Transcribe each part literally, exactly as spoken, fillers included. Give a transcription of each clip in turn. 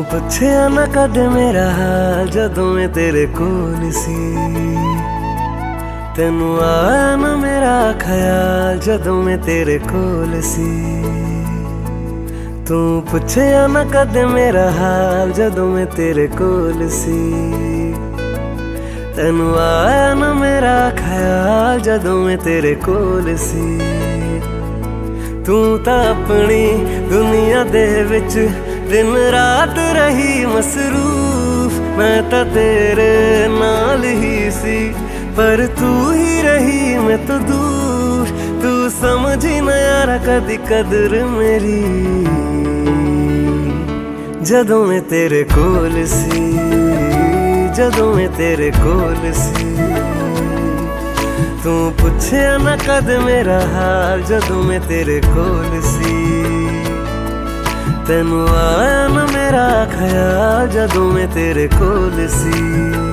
ਪੁੱਛਿਆ ਨਾ ਕਦੇ ਮੇਰਾ ਹਾਲ ਜਦੋਂ ਮੈਂ ਤੇਰੇ ਕੋਲ ਸੀ। ਤੈਨੂੰ ਆਇਆ ਨਾ ਮੇਰਾ ਖਿਆਲ ਜਦੋਂ ਮੈਂ ਤੇਰੇ ਕੋਲ ਸੀ। ਤੂੰ ਪੁੱਛਿਆ ਨਾ ਕਦੇ ਮੇਰਾ ਹਾਲ ਜਦੋਂ ਮੈਂ ਤੇਰੇ ਕੋਲ ਸੀ। ਤੈਨੂੰ ਆਇਆ ਨਾ ਮੇਰਾ ਖਿਆਲ ਜਦੋਂ ਮੈਂ ਤੇਰੇ ਕੋਲ ਸੀ। ਤੂੰ ਤਾਂ ਆਪਣੀ ਦੁਨੀਆ ਦੇ ਵਿੱਚ दिन रात रही मसरूफ, मैं तो तेरे नाल ही सी, पर तू ही रही मैं तो दूर। तू समझी ना यारा कदी कदर मेरी जदों मैं तेरे कोल सी, जदों मैं तेरे कोल सी। तू पुछया ना कद मेरा हाल जदों मैं तेरे कोल सी। तैनू आया ना मेरा ख्याल जदों मैं तेरे कोल सी।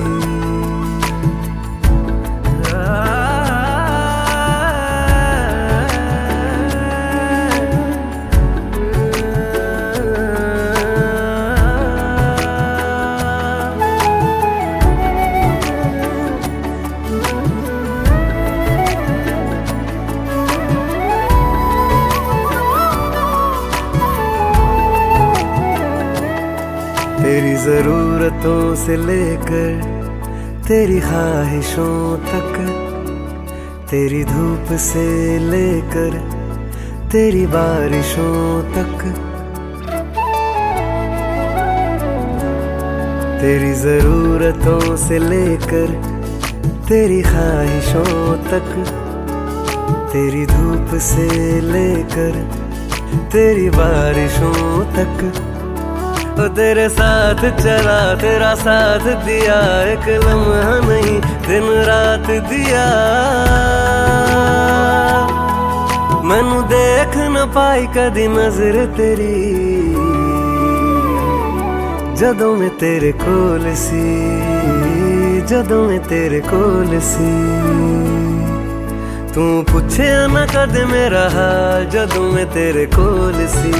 तेरी ज़रूरतों से लेकर तेरी ख्वाहिशों तक, तेरी धूप से लेकर तेरी बारिशों तक, तेरी ज़रूरतों से लेकर तेरी ख्वाहिशों तक, तेरी धूप से लेकर तेरी बारिशों तक। ओ तेरे साथ चला तेरा साथ दिया, एक लम्हा नहीं दिन रात दिया। मैनू देख न पाई कदी नजर तेरी जदों मैं तेरे कोल सी, जदों मैं तेरे कोल सी। तू पुछया ना कद मेरा हाल जदों मैं तेरे कोल सी।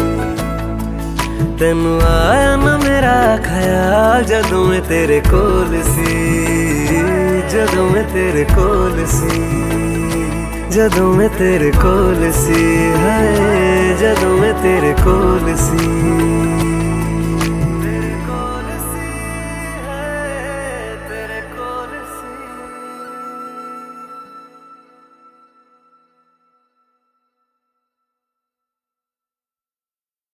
तैनू आया ना मेरा ख्याल जदों मैं तेरे कोल सी, जदों मैं तेरे कोल सी, जदों मैं तेरे कोल सी, है जदों मैं तेरे कोल सी।